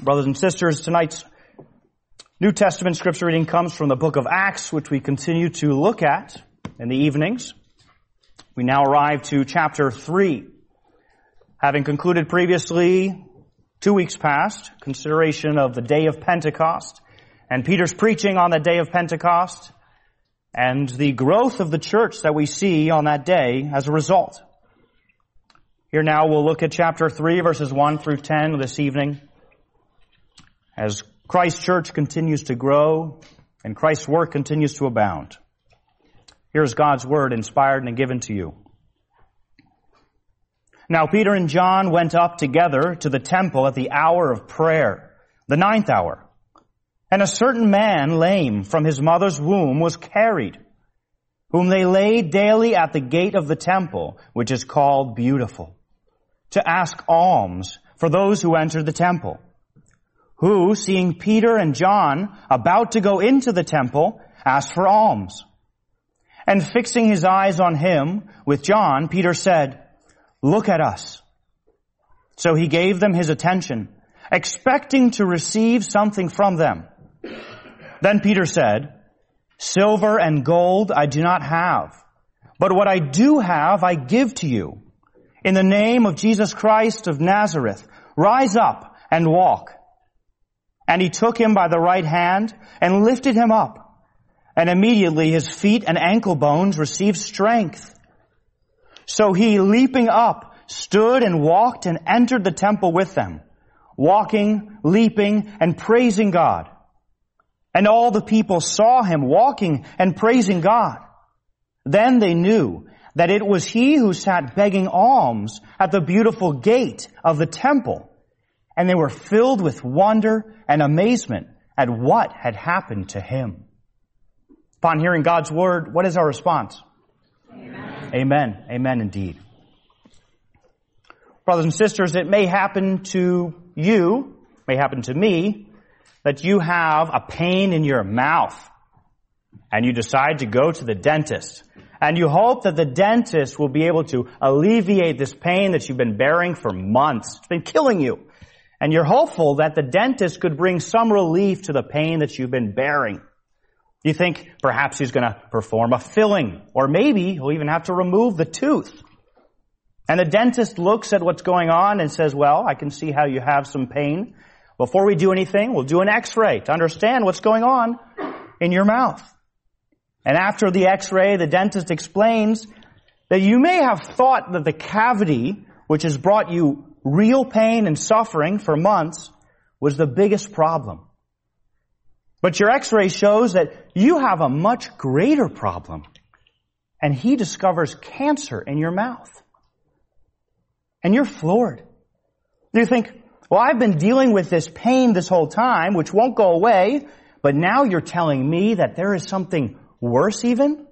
Brothers and sisters, tonight's New Testament scripture reading comes from the book of Acts, which we continue to look at in the evenings. We now arrive to chapter 3. Having concluded previously, 2 weeks past, consideration of the day of Pentecost and Peter's preaching on the day of Pentecost and the growth of the church that we see on that day as a result. Here now we'll look at chapter 3, verses 1 through 10 this evening. As Christ's church continues to grow and Christ's work continues to abound. Here's God's word inspired and given to you. Now Peter and John went up together to the temple at the hour of prayer, the 9th hour. And a certain man, lame from his mother's womb, was carried, whom they laid daily at the gate of the temple, which is called Beautiful, to ask alms for those who entered the temple. Who, seeing Peter and John about to go into the temple, asked for alms. And fixing his eyes on him with John, Peter said, "Look at us." So he gave them his attention, expecting to receive something from them. Then Peter said, "Silver and gold I do not have, but what I do have I give to you. In the name of Jesus Christ of Nazareth, rise up and walk." And he took him by the right hand and lifted him up. And immediately his feet and ankle bones received strength. So he, leaping up, stood and walked and entered the temple with them, walking, leaping, and praising God. And all the people saw him walking and praising God. Then they knew that it was he who sat begging alms at the beautiful gate of the temple. And they were filled with wonder and amazement at what had happened to him. Upon hearing God's word, what is our response? Amen. Amen. Amen indeed. Brothers and sisters, it may happen to you, may happen to me, that you have a pain in your mouth and you decide to go to the dentist. And you hope that the dentist will be able to alleviate this pain that you've been bearing for months. It's been killing you. And you're hopeful that the dentist could bring some relief to the pain that you've been bearing. You think perhaps he's going to perform a filling, or maybe he'll even have to remove the tooth. And the dentist looks at what's going on and says, "Well, I can see how you have some pain. Before we do anything, we'll do an x-ray to understand what's going on in your mouth." And after the x-ray, the dentist explains that you may have thought that the cavity, which has brought you real pain and suffering for months, was the biggest problem. But your x-ray shows that you have a much greater problem. And he discovers cancer in your mouth. And you're floored. You think, well, I've been dealing with this pain this whole time, which won't go away, but now you're telling me that there is something worse even?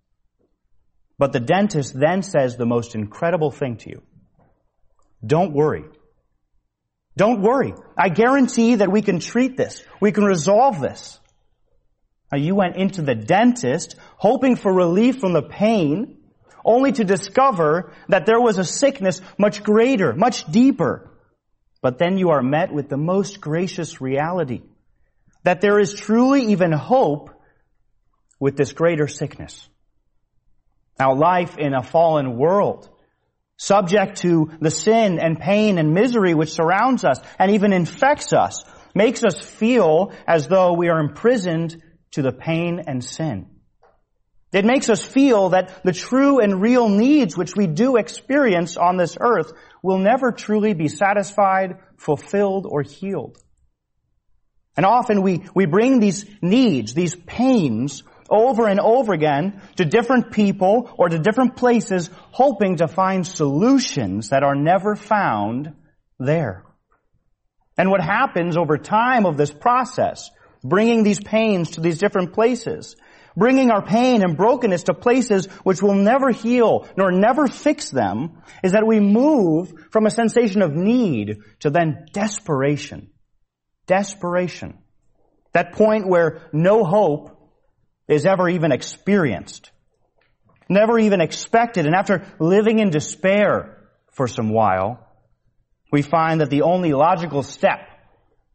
But the dentist then says the most incredible thing to you. Don't worry. Don't worry. I guarantee that we can treat this. We can resolve this. Now, you went into the dentist hoping for relief from the pain, only to discover that there was a sickness much greater, much deeper. But then you are met with the most gracious reality, that there is truly even hope with this greater sickness. Now, life in a fallen world, subject to the sin and pain and misery which surrounds us and even infects us, makes us feel as though we are imprisoned to the pain and sin. It makes us feel that the true and real needs which we do experience on this earth will never truly be satisfied, fulfilled, or healed. And often we bring these needs, these pains, over and over again to different people or to different places, hoping to find solutions that are never found there. And what happens over time of this process, bringing these pains to these different places, bringing our pain and brokenness to places which will never heal nor never fix them, is that we move from a sensation of need to then desperation. Desperation. That point where no hope is ever even experienced, never even expected. And after living in despair for some while, we find that the only logical step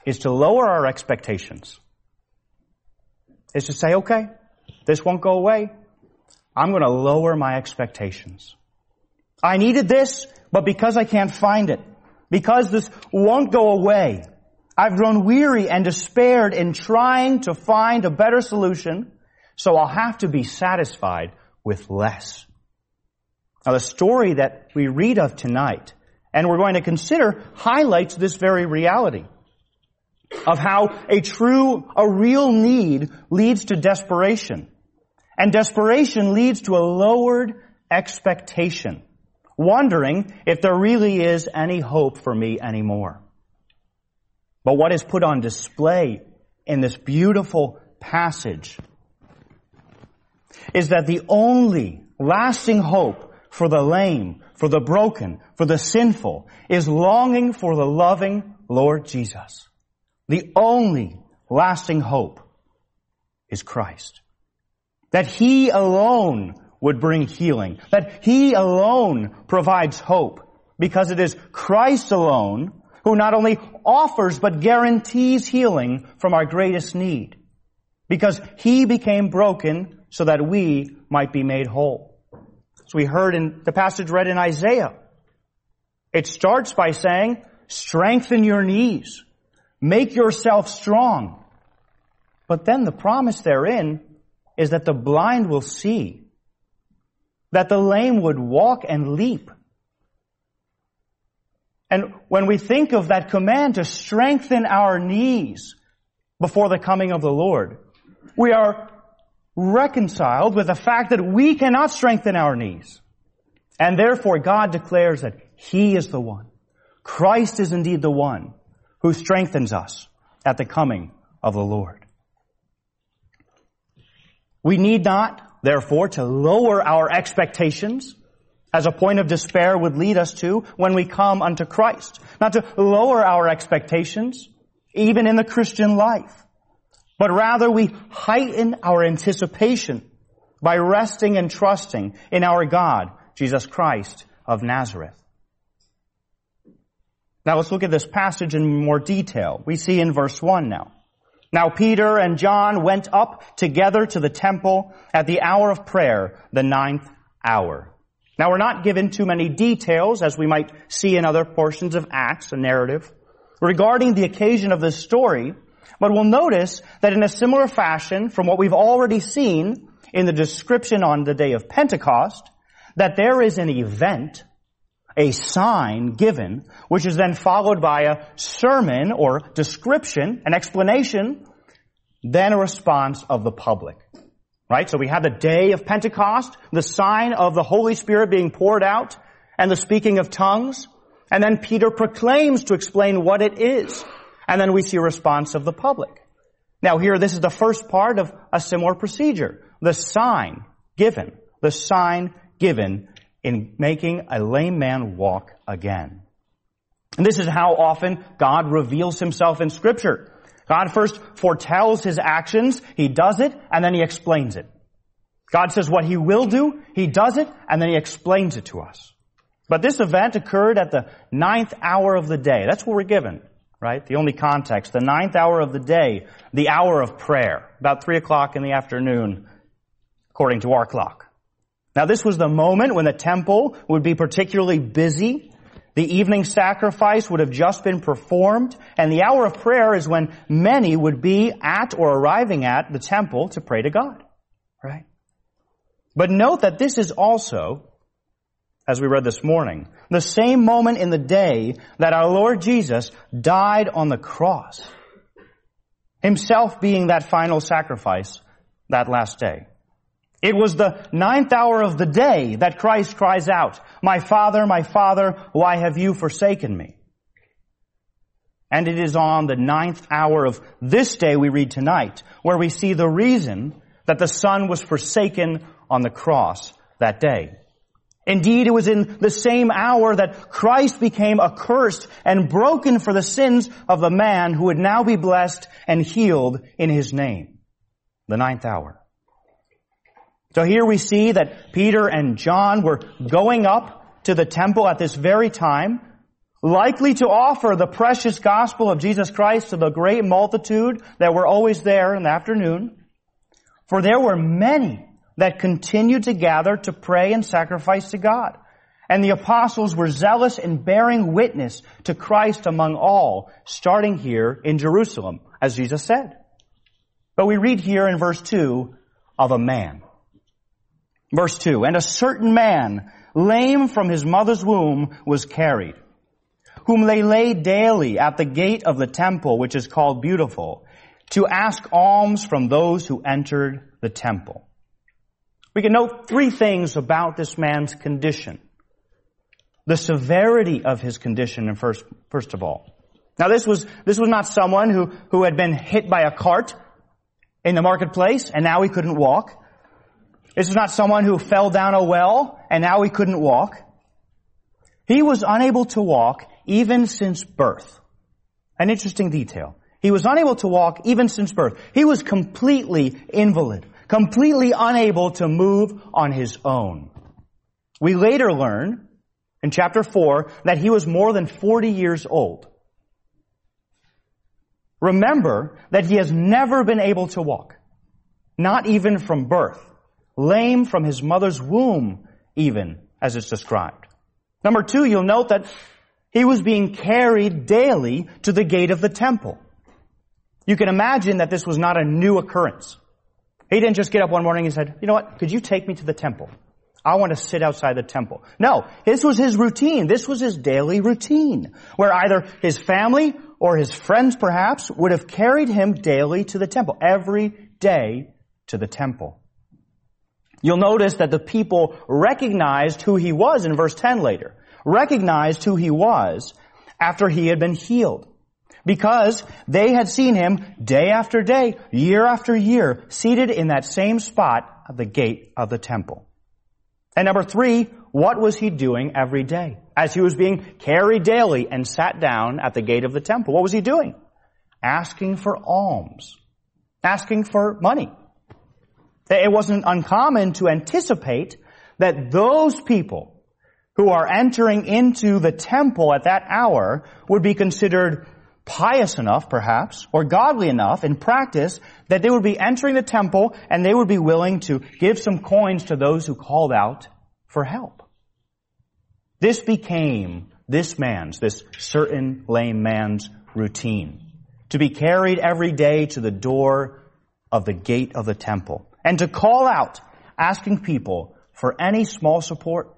is to lower our expectations. Is to say, okay, this won't go away. I'm going to lower my expectations. I needed this, but because I can't find it, because this won't go away, I've grown weary and despaired in trying to find a better solution, so I'll have to be satisfied with less. Now, the story that we read of tonight, and we're going to consider, highlights this very reality of how a real need leads to desperation. And desperation leads to a lowered expectation, wondering if there really is any hope for me anymore. But what is put on display in this beautiful passage is that the only lasting hope for the lame, for the broken, for the sinful, is longing for the loving Lord Jesus. The only lasting hope is Christ. That He alone would bring healing. That He alone provides hope. Because it is Christ alone who not only offers but guarantees healing from our greatest need. Because He became broken so that we might be made whole. As we heard in the passage read in Isaiah, it starts by saying, strengthen your knees, make yourself strong. But then the promise therein is that the blind will see, that the lame would walk and leap. And when we think of that command to strengthen our knees before the coming of the Lord, we are reconciled with the fact that we cannot strengthen our knees. And therefore God declares that He is the one. Christ is indeed the one who strengthens us at the coming of the Lord. We need not, therefore, to lower our expectations as a point of despair would lead us to when we come unto Christ. Not to lower our expectations, even in the Christian life. But rather we heighten our anticipation by resting and trusting in our God, Jesus Christ of Nazareth. Now let's look at this passage in more detail. We see in verse 1 now. Now Peter and John went up together to the temple at the hour of prayer, the 9th hour. Now we're not given too many details, as we might see in other portions of Acts, a narrative, regarding the occasion of this story. But we'll notice that in a similar fashion from what we've already seen in the description on the day of Pentecost, that there is an event, a sign given, which is then followed by a sermon or description, an explanation, then a response of the public. Right? So we have the day of Pentecost, the sign of the Holy Spirit being poured out, and the speaking of tongues. And then Peter proclaims to explain what it is. And then we see a response of the public. Now here, this is the first part of a similar procedure. The sign given. The sign given in making a lame man walk again. And this is how often God reveals Himself in Scripture. God first foretells His actions, He does it, and then He explains it. God says what He will do, He does it, and then He explains it to us. But this event occurred at the 9th hour of the day. That's what we're given. Right? The only context, the 9th hour of the day, the hour of prayer, about 3 o'clock in the afternoon, according to our clock. Now this was the moment when the temple would be particularly busy. The evening sacrifice would have just been performed, and the hour of prayer is when many would be at or arriving at the temple to pray to God. Right? But note that this is also, as we read this morning, the same moment in the day that our Lord Jesus died on the cross, Himself being that final sacrifice that last day. It was the 9th hour of the day that Christ cries out, my Father, why have you forsaken me? And it is on the 9th hour of this day we read tonight, where we see the reason that the Son was forsaken on the cross that day. Indeed, it was in the same hour that Christ became accursed and broken for the sins of the man who would now be blessed and healed in His name. The 9th hour. So here we see that Peter and John were going up to the temple at this very time, likely to offer the precious gospel of Jesus Christ to the great multitude that were always there in the afternoon. For there were many that continued to gather to pray and sacrifice to God. And the apostles were zealous in bearing witness to Christ among all, starting here in Jerusalem, as Jesus said. But we read here in verse 2 of a man. Verse 2, and a certain man, lame from his mother's womb, was carried, whom they laid daily at the gate of the temple, which is called Beautiful, to ask alms from those who entered the temple. We can note three things about this man's condition. The severity of his condition, first of all. Now this was not someone who had been hit by a cart in the marketplace and now he couldn't walk. This is not someone who fell down a well and now he couldn't walk. He was unable to walk even since birth. An interesting detail. He was unable to walk even since birth. He was completely invalid, completely unable to move on his own. We later learn in chapter 4 that he was more than 40 years old. Remember that he has never been able to walk, not even from birth, lame from his mother's womb even, as it's described. Number 2, you'll note that he was being carried daily to the gate of the temple. You can imagine that this was not a new occurrence. He didn't just get up one morning and said, you know what, could you take me to the temple? I want to sit outside the temple. No, this was his routine. This was his daily routine, where either his family or his friends perhaps would have carried him daily to the temple, every day to the temple. You'll notice that the people recognized who he was in verse 10 later, recognized who he was after he had been healed, because they had seen him day after day, year after year, seated in that same spot at the gate of the temple. And number 3, what was he doing every day? As he was being carried daily and sat down at the gate of the temple, what was he doing? Asking for alms. Asking for money. It wasn't uncommon to anticipate that those people who are entering into the temple at that hour would be considered pious enough, perhaps, or godly enough in practice that they would be entering the temple and they would be willing to give some coins to those who called out for help. This became this certain lame man's routine, to be carried every day to the door of the gate of the temple and to call out, asking people for any small support.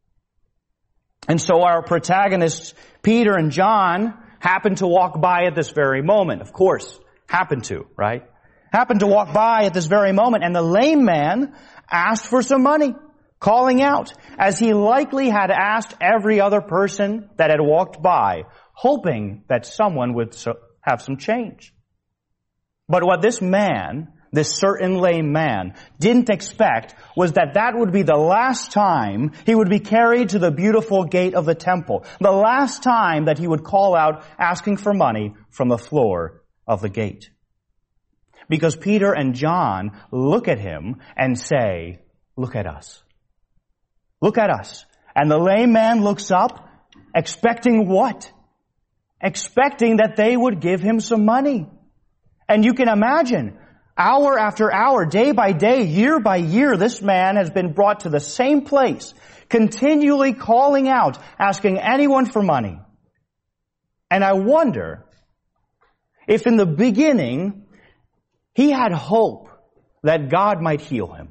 And so our protagonists, Peter and John, happened to walk by at this very moment. Of course, happened to, right? Happened to walk by at this very moment, and the lame man asked for some money, calling out, as he likely had asked every other person that had walked by, hoping that someone would have some change. But what this man, this certain lame man, didn't expect was that would be the last time he would be carried to the beautiful gate of the temple. The last time that he would call out asking for money from the floor of the gate. Because Peter and John look at him and say, look at us. Look at us. And the lame man looks up, expecting what? Expecting that they would give him some money. And you can imagine, hour after hour, day by day, year by year, this man has been brought to the same place, continually calling out, asking anyone for money. And I wonder if in the beginning he had hope that God might heal him.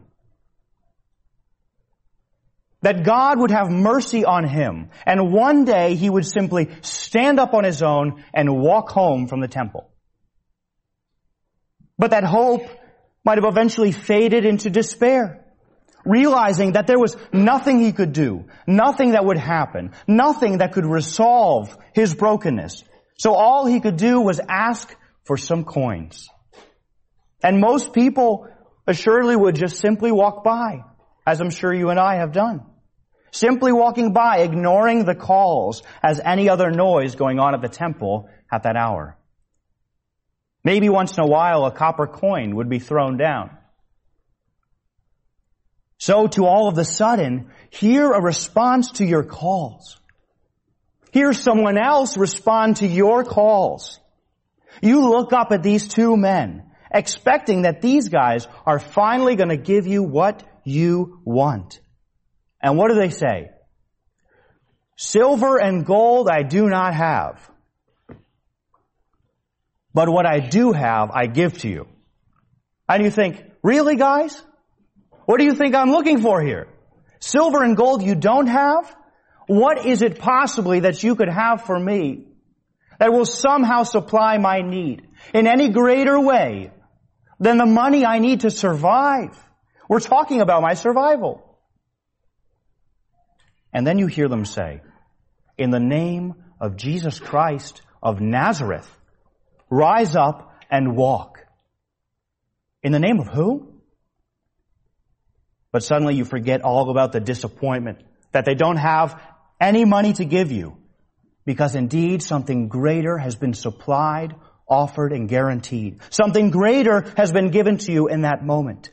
That God would have mercy on him, and one day he would simply stand up on his own and walk home from the temple. But that hope might have eventually faded into despair, realizing that there was nothing he could do, nothing that would happen, nothing that could resolve his brokenness. So all he could do was ask for some coins. And most people assuredly would just simply walk by, as I'm sure you and I have done. Simply walking by, ignoring the calls as any other noise going on at the temple at that hour. Maybe once in a while a copper coin would be thrown down. So to all of a sudden, hear a response to your calls. hear someone else respond to your calls. You look up at these two men, expecting that these guys are finally going to give you what you want. And what do they say? Silver and gold I do not have, but what I do have I give to you. And you think, really, guys? What do you think I'm looking for here? Silver and gold you don't have? What is it possibly that you could have for me that will somehow supply my need in any greater way than the money I need to survive? We're talking about my survival. And then you hear them say, in the name of Jesus Christ of Nazareth, rise up and walk. In the name of who? But suddenly you forget all about the disappointment that they don't have any money to give you, because indeed something greater has been supplied, offered, and guaranteed. Something greater has been given to you in that moment.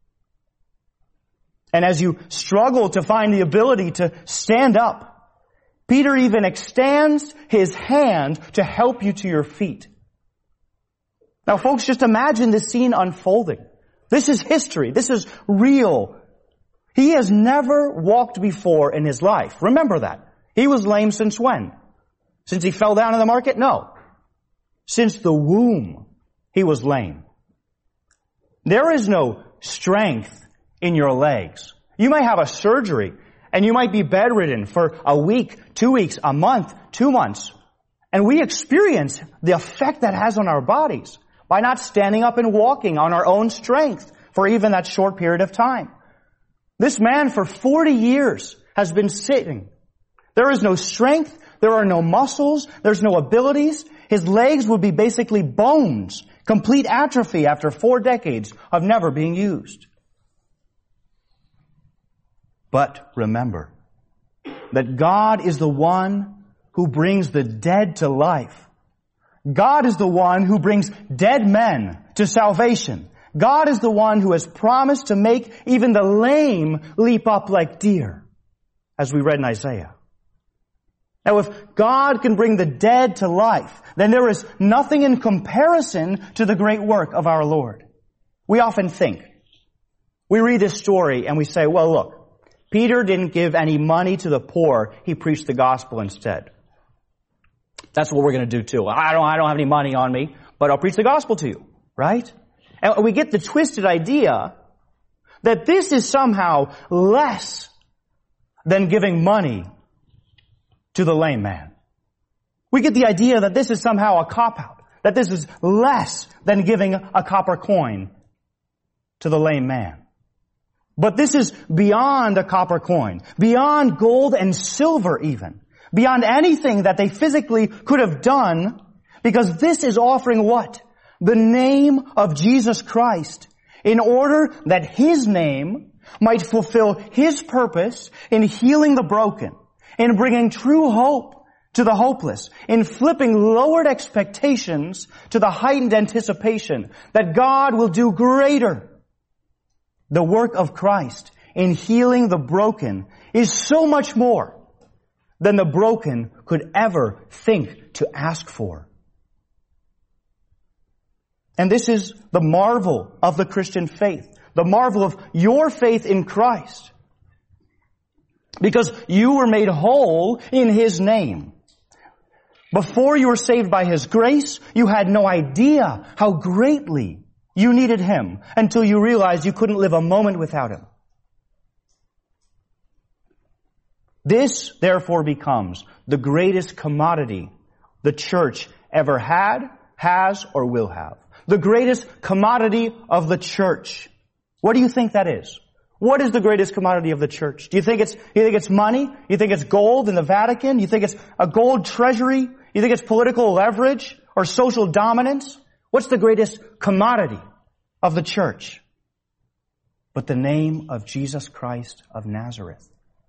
And as you struggle to find the ability to stand up, Peter even extends his hand to help you to your feet. Now, folks, just imagine this scene unfolding. This is history. This is real. He has never walked before in his life. Remember that. He was lame since when? Since he fell down in the market? No. Since the womb, he was lame. There is no strength in your legs. You might have a surgery and you might be bedridden for a week, 2 weeks, a month, 2 months. And we experience the effect that has on our bodies by not standing up and walking on our own strength for even that short period of time. This man for 40 years has been sitting. There is no strength. There are no muscles. There's no abilities. His legs would be basically bones, complete atrophy after 4 decades of never being used. But remember that God is the one who brings the dead to life. God is the one who brings dead men to salvation. God is the one who has promised to make even the lame leap up like deer, as we read in Isaiah. Now, if God can bring the dead to life, then there is nothing in comparison to the great work of our Lord. We often think, we read this story and we say, well, look, Peter didn't give any money to the poor. He preached the gospel instead. That's what we're going to do too. I don't have any money on me, but I'll preach the gospel to you, right? And we get the twisted idea that this is somehow less than giving money to the lame man. We get the idea that this is somehow a cop-out, that this is less than giving a copper coin to the lame man. But this is beyond a copper coin, beyond gold and silver even, beyond anything that they physically could have done, because this is offering what? The name of Jesus Christ, in order that His name might fulfill His purpose in healing the broken, in bringing true hope to the hopeless, in flipping lowered expectations to the heightened anticipation that God will do greater. The work of Christ in healing the broken is so much more than the broken could ever think to ask for. And this is the marvel of the Christian faith, the marvel of your faith in Christ. Because you were made whole in His name. Before you were saved by His grace, you had no idea how greatly you needed Him until you realized you couldn't live a moment without Him. This, therefore, becomes the greatest commodity the church ever had, has, or will have. The greatest commodity of the church. What do you think that is? What is the greatest commodity of the church? Do you think it's money? You think it's gold in the Vatican? You think it's a gold treasury? You think it's political leverage or social dominance? What's the greatest commodity of the church? But the name of Jesus Christ of Nazareth.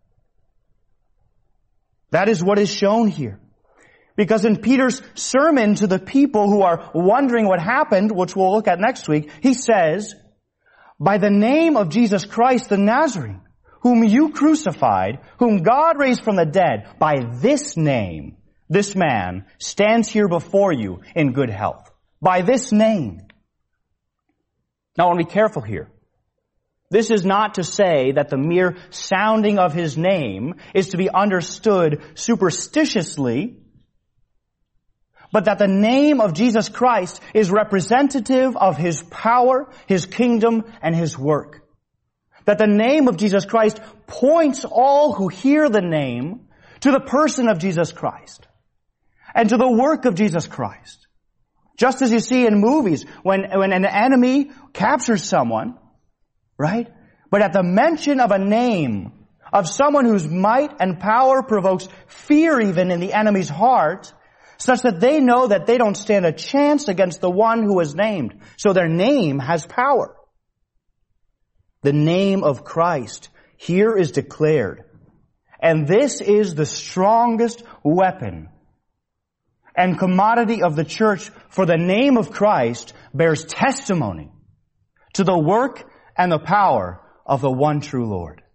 That is what is shown here. Because in Peter's sermon to the people who are wondering what happened, which we'll look at next week, he says, by the name of Jesus Christ the Nazarene, whom you crucified, whom God raised from the dead, by this name this man stands here before you in good health. By this name. Now I want to be careful here. This is not to say that the mere sounding of his name is to be understood superstitiously, but that the name of Jesus Christ is representative of his power, his kingdom, and his work. That the name of Jesus Christ points all who hear the name to the person of Jesus Christ and to the work of Jesus Christ. Just as you see in movies when an enemy captures someone, right? But at the mention of a name, of someone whose might and power provokes fear even in the enemy's heart, such that they know that they don't stand a chance against the one who is named. So their name has power. The name of Christ here is declared. And this is the strongest weapon and commodity of the church, for the name of Christ bears testimony to the work and the power of the one true Lord.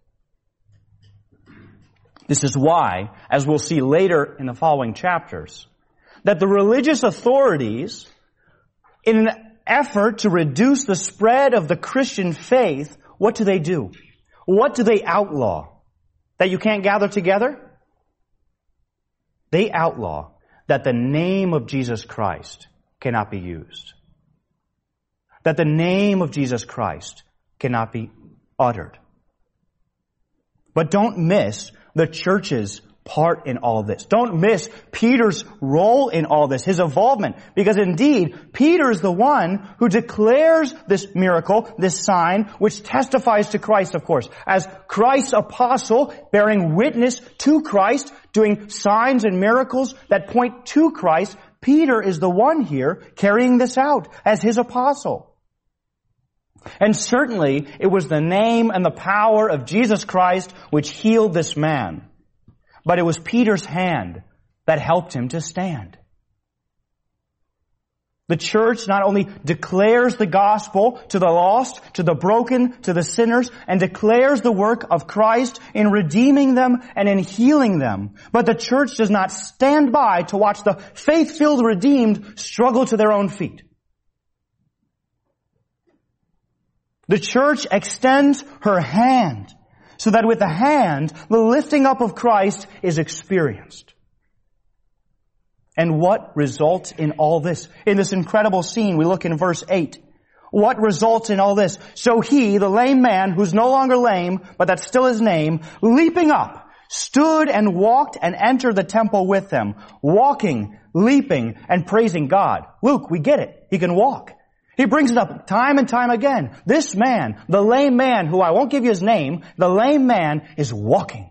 This is why, as we'll see later in the following chapters, that the religious authorities, in an effort to reduce the spread of the Christian faith, what do? What do they outlaw? That you can't gather together? They outlaw that the name of Jesus Christ cannot be used. That the name of Jesus Christ cannot be uttered. But don't miss the church's part in all this. Don't miss Peter's role in all this, his involvement. Because indeed, Peter is the one who declares this miracle, this sign, which testifies to Christ, of course. As Christ's apostle, bearing witness to Christ, doing signs and miracles that point to Christ, Peter is the one here carrying this out as his apostle. And certainly, it was the name and the power of Jesus Christ which healed this man. But it was Peter's hand that helped him to stand. The church not only declares the gospel to the lost, to the broken, to the sinners, and declares the work of Christ in redeeming them and in healing them, but the church does not stand by to watch the faith-filled redeemed struggle to their own feet. The church extends her hand, so that with the hand, the lifting up of Christ is experienced. And what results in all this? In this incredible scene, we look in verse 8. What results in all this? So he, the lame man, who's no longer lame, but that's still his name, leaping up, stood and walked and entered the temple with them, walking, leaping, and praising God. Luke, we get it. He can walk. He brings it up time and time again. This man, the lame man, who I won't give you his name, the lame man is walking.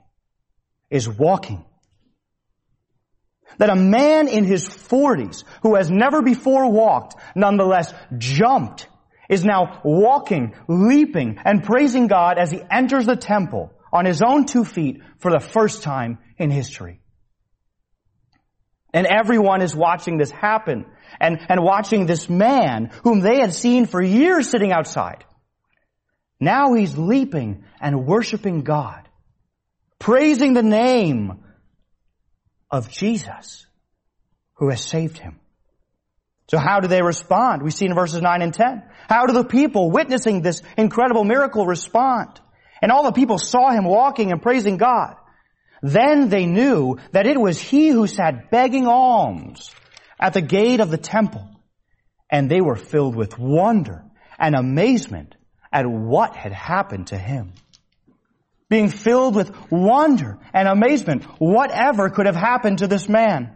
That a man in his 40s, who has never before walked, nonetheless jumped, is now walking, leaping, and praising God as he enters the temple on his own 2 feet for the first time in history. And everyone is watching this happen. And watching this man whom they had seen for years sitting outside. Now he's leaping and worshiping God. Praising the name of Jesus who has saved him. So how do they respond? We see in verses 9 and 10. How do the people witnessing this incredible miracle respond? And all the people saw him walking and praising God. Then they knew that it was he who sat begging alms at the gate of the temple, and they were filled with wonder and amazement at what had happened to him. Being filled with wonder and amazement, whatever could have happened to this man.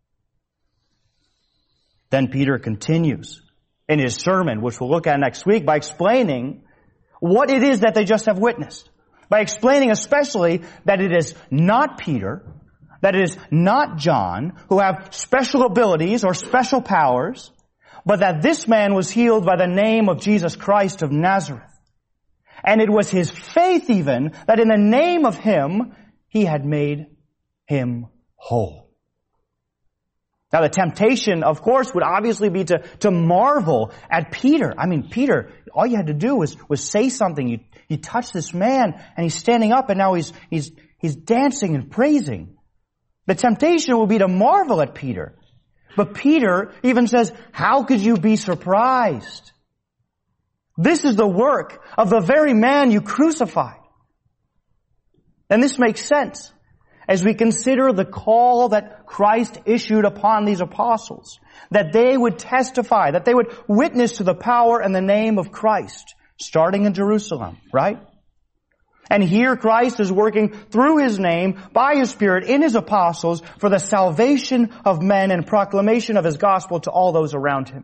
Then Peter continues in his sermon, which we'll look at next week, by explaining what it is that they just have witnessed. By explaining especially that it is not Peter, that it is not John, who have special abilities or special powers, but that this man was healed by the name of Jesus Christ of Nazareth. And it was his faith even that in the name of him, he had made him whole. Now the temptation, of course, would obviously be to marvel at Peter. I mean, Peter, all you had to do was say something. You touch this man and he's standing up and now he's dancing and praising. The temptation will be to marvel at Peter. But Peter even says, how could you be surprised? This is the work of the very man you crucified. And this makes sense as we consider the call that Christ issued upon these apostles, that they would testify, that they would witness to the power and the name of Christ, starting in Jerusalem, right? And here Christ is working through His name, by His Spirit, in His apostles, for the salvation of men and proclamation of His gospel to all those around Him.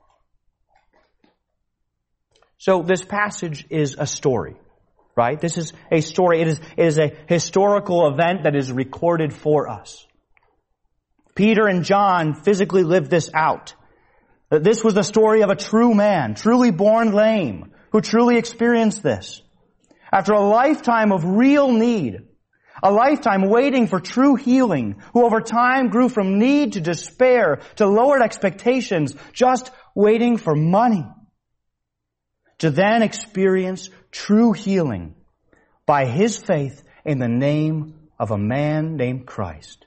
So this passage is a story, right? This is a story. It is a historical event that is recorded for us. Peter and John physically lived this out. This was the story of a true man, truly born lame, who truly experienced this. After a lifetime of real need, a lifetime waiting for true healing, who over time grew from need to despair, to lowered expectations, just waiting for money, to then experience true healing by his faith in the name of a man named Christ.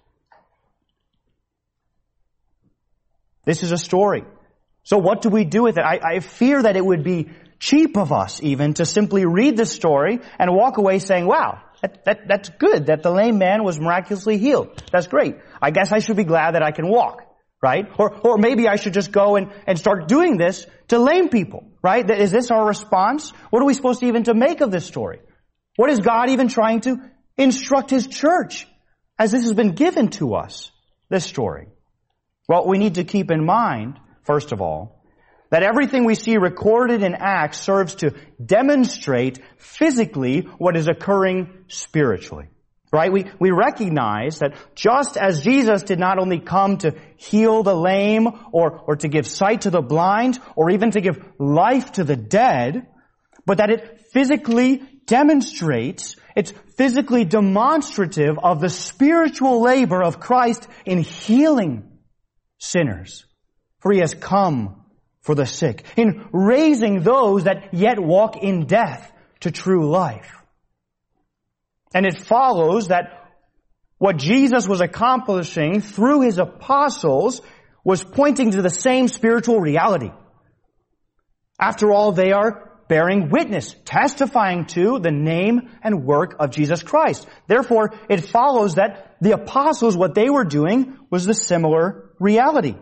This is a story. So what do we do with it? I fear that it would be cheap of us even to simply read this story and walk away saying, wow, that's good that the lame man was miraculously healed. That's great. I guess I should be glad that I can walk, right? Or maybe I should just go and start doing this to lame people, right? Is this our response? What are we supposed to even to make of this story? What is God even trying to instruct His church as this has been given to us, this story? Well, we need to keep in mind, first of all, that everything we see recorded in Acts serves to demonstrate physically what is occurring spiritually. Right? We recognize that just as Jesus did not only come to heal the lame or to give sight to the blind or even to give life to the dead, but that it physically demonstrates, it's physically demonstrative of the spiritual labor of Christ in healing sinners. For He has come for the sick, in raising those that yet walk in death to true life. And it follows that what Jesus was accomplishing through His apostles was pointing to the same spiritual reality. After all, they are bearing witness, testifying to the name and work of Jesus Christ. Therefore, it follows that the apostles, what they were doing was the similar reality.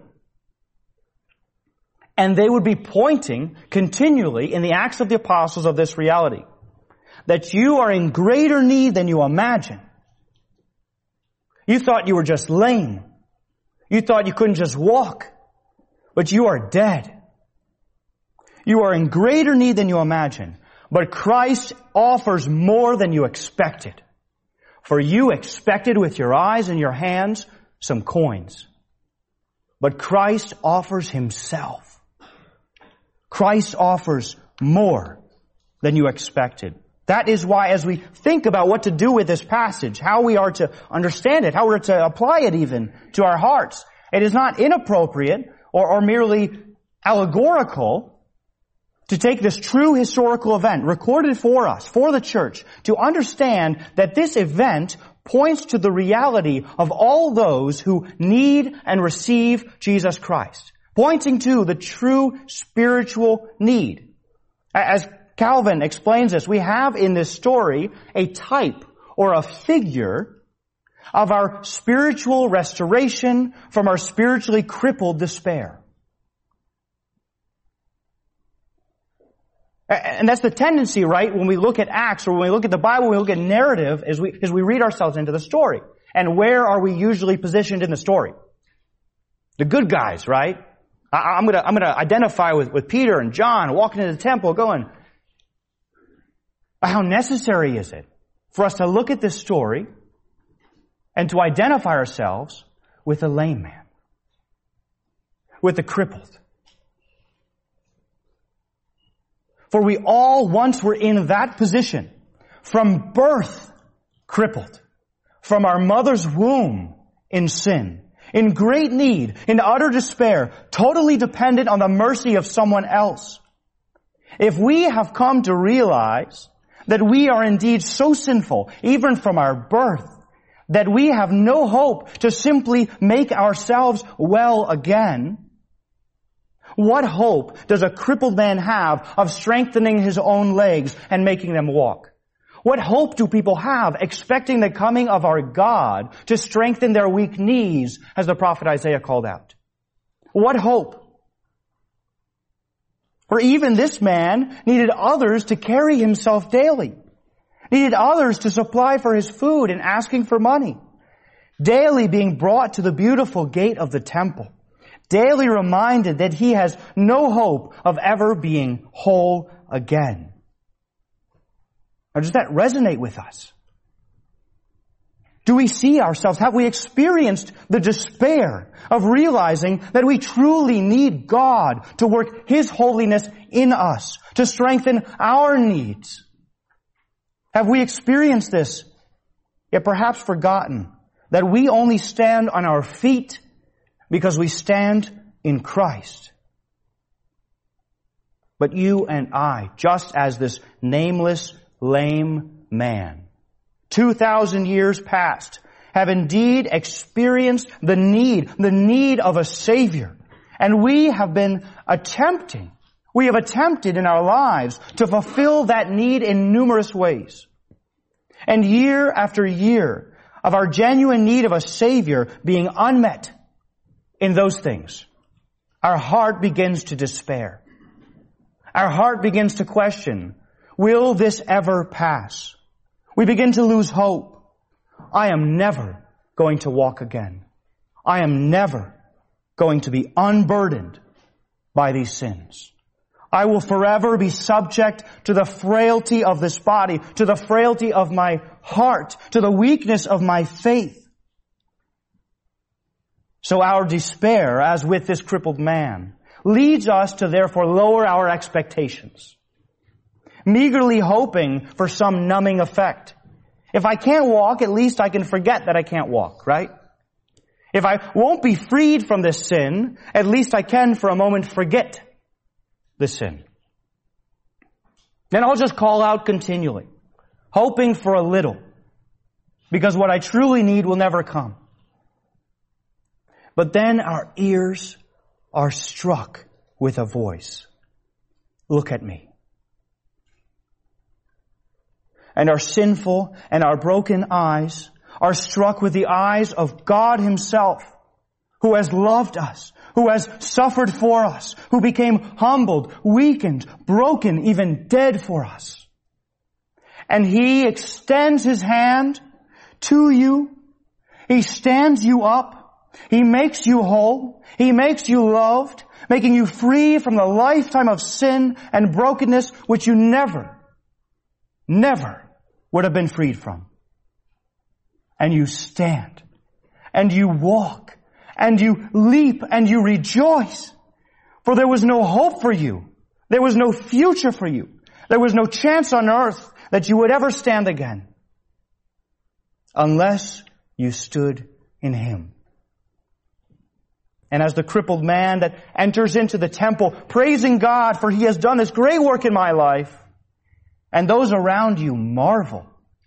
And they would be pointing continually in the Acts of the Apostles of this reality. That you are in greater need than you imagine. You thought you were just lame. You thought you couldn't just walk. But you are dead. You are in greater need than you imagine. But Christ offers more than you expected. For you expected with your eyes and your hands some coins. But Christ offers Himself. Christ offers more than you expected. That is why as we think about what to do with this passage, how we are to understand it, how we're to apply it even to our hearts, it is not inappropriate or merely allegorical to take this true historical event recorded for us, for the church, to understand that this event points to the reality of all those who need and receive Jesus Christ. Pointing to the true spiritual need. As Calvin explains this, we have in this story a type or a figure of our spiritual restoration from our spiritually crippled despair. And that's the tendency, right, when we look at Acts or when we look at the Bible, when we look at narrative as we read ourselves into the story. And where are we usually positioned in the story? The good guys, right? I'm gonna identify with Peter and John walking into the temple going, how necessary is it for us to look at this story and to identify ourselves with the lame man, with the crippled? For we all once were in that position, from birth crippled, from our mother's womb in sin, in great need, in utter despair, totally dependent on the mercy of someone else. If we have come to realize that we are indeed so sinful, even from our birth, that we have no hope to simply make ourselves well again, what hope does a crippled man have of strengthening his own legs and making them walk? What hope do people have expecting the coming of our God to strengthen their weak knees, as the prophet Isaiah called out? What hope? For even this man needed others to carry himself daily, needed others to supply for his food and asking for money, daily being brought to the beautiful gate of the temple, daily reminded that he has no hope of ever being whole again. Now, does that resonate with us? Do we see ourselves? Have we experienced the despair of realizing that we truly need God to work His holiness in us, to strengthen our needs? Have we experienced this, yet perhaps forgotten that we only stand on our feet because we stand in Christ? But you and I, just as this nameless, lame man, 2,000 years past, have indeed experienced the need of a Savior. And we have attempted in our lives to fulfill that need in numerous ways. And year after year of our genuine need of a Savior being unmet in those things, our heart begins to despair. Our heart begins to question, will this ever pass? We begin to lose hope. I am never going to walk again. I am never going to be unburdened by these sins. I will forever be subject to the frailty of this body, to the frailty of my heart, to the weakness of my faith. So our despair, as with this crippled man, leads us to therefore lower our expectations, meagerly hoping for some numbing effect. If I can't walk, at least I can forget that I can't walk, right? If I won't be freed from this sin, at least I can for a moment forget the sin. Then I'll just call out continually, hoping for a little, because what I truly need will never come. But then our ears are struck with a voice. Look at me. And our sinful and our broken eyes are struck with the eyes of God Himself, who has loved us, who has suffered for us, who became humbled, weakened, broken, even dead for us. And He extends His hand to you. He stands you up. He makes you whole. He makes you loved, making you free from the lifetime of sin and brokenness which you never would have been freed from. And you stand, and you walk, and you leap, and you rejoice. For there was no hope for you. There was no future for you. There was no chance on earth that you would ever stand again, unless you stood in Him. And as the crippled man that enters into the temple, praising God for He has done this great work in my life, and those around you marvel.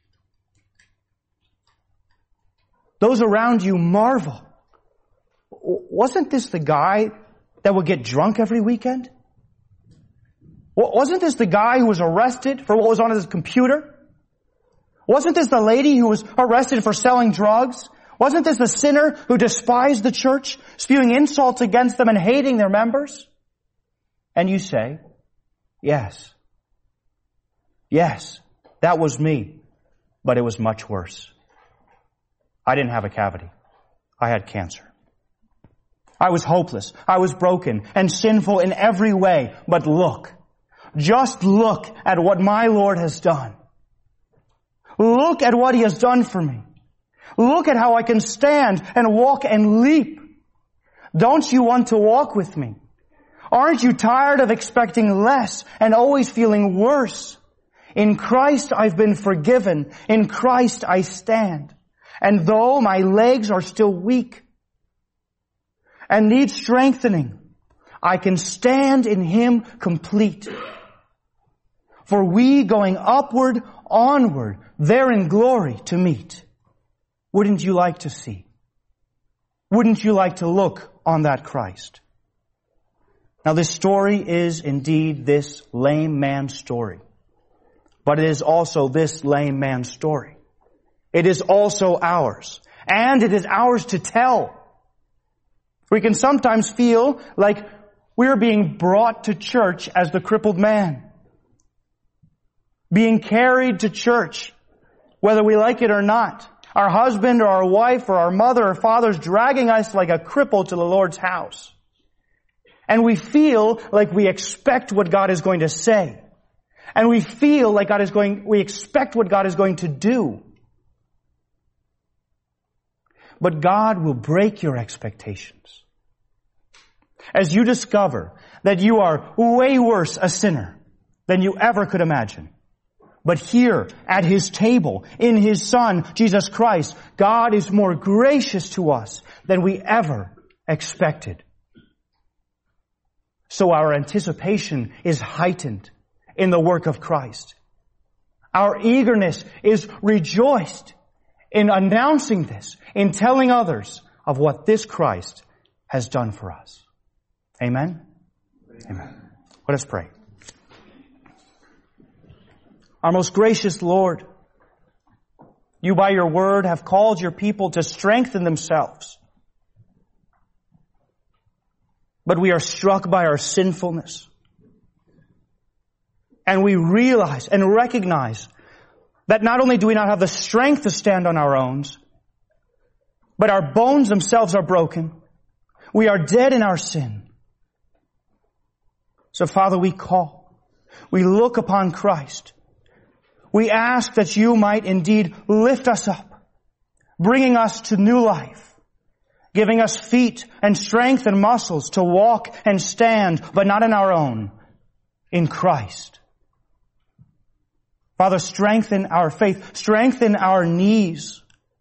Those around you marvel. Wasn't this the guy that would get drunk every weekend? Wasn't this the guy who was arrested for what was on his computer? Wasn't this the lady who was arrested for selling drugs? Wasn't this the sinner who despised the church, spewing insults against them and hating their members? And you say, yes, that was me, but it was much worse. I didn't have a cavity. I had cancer. I was hopeless. I was broken and sinful in every way. But look, just look at what my Lord has done. Look at what He has done for me. Look at how I can stand and walk and leap. Don't you want to walk with me? Aren't you tired of expecting less and always feeling worse? In Christ I've been forgiven. In Christ I stand. And though my legs are still weak and need strengthening, I can stand in Him complete. For we going upward, onward, there in glory to meet. wouldn't you like to see? Wouldn't you like to look on that Christ? Now this story is indeed this lame man's story. But it is also this lame man's story. It is also ours. And it is ours to tell. We can sometimes feel like we're being brought to church as the crippled man. Being carried to church, whether we like it or not. Our husband or our wife or our mother or father is dragging us like a cripple to the Lord's house. And we feel like we expect what God is going to say. And we feel like we expect what God is going to do. But God will break your expectations. As you discover that you are way worse a sinner than you ever could imagine. But here at His table, in His Son, Jesus Christ, God is more gracious to us than we ever expected. So our anticipation is heightened in the work of Christ. Our eagerness is rejoiced in announcing this, in telling others of what this Christ has done for us. Amen? Amen. Let us pray. Our most gracious Lord, You by Your word have called Your people to strengthen themselves. But we are struck by our sinfulness. And we realize and recognize that not only do we not have the strength to stand on our own, but our bones themselves are broken. We are dead in our sin. So Father, we call. We look upon Christ. We ask that You might indeed lift us up, bringing us to new life, giving us feet and strength and muscles to walk and stand, but not in our own, in Christ. Father, strengthen our faith, strengthen our knees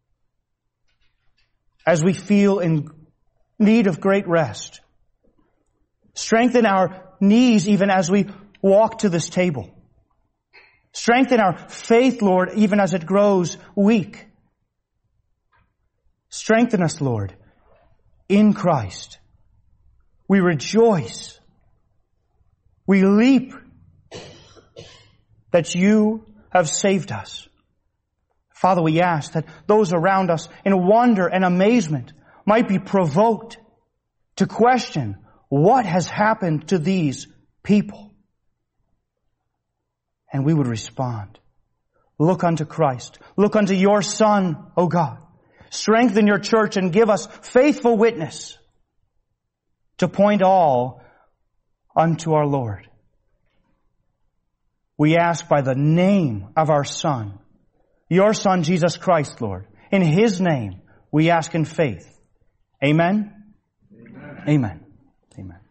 as we feel in need of great rest. Strengthen our knees even as we walk to this table. Strengthen our faith, Lord, even as it grows weak. Strengthen us, Lord, in Christ. We rejoice. We leap that You have saved us. Father, we ask that those around us in wonder and amazement might be provoked to question what has happened to these people. And we would respond. Look unto Christ. Look unto Your Son, O God. Strengthen Your church and give us faithful witness to point all unto our Lord. We ask by the name of our Son, Your Son, Jesus Christ, Lord. In His name, we ask in faith. Amen? Amen. Amen. Amen.